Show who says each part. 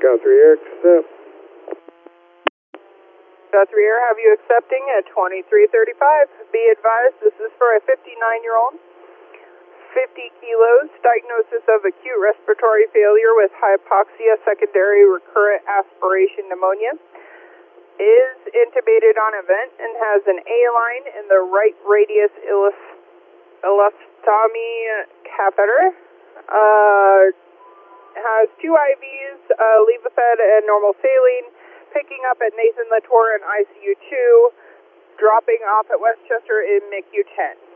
Speaker 1: Got 3 Air, accept.
Speaker 2: Got 3 Air, have you accepting at 2335. Be advised, this is for a 59-year-old, 50 kilos, diagnosis of acute respiratory failure with hypoxia, secondary recurrent aspiration pneumonia. Is intubated on a vent and has an A-line in the right radius ileostomy catheter. Has 2 IVs, Levophed and normal saline, picking up at Nathan Latour in ICU 2, dropping off at Westchester in MICU 10.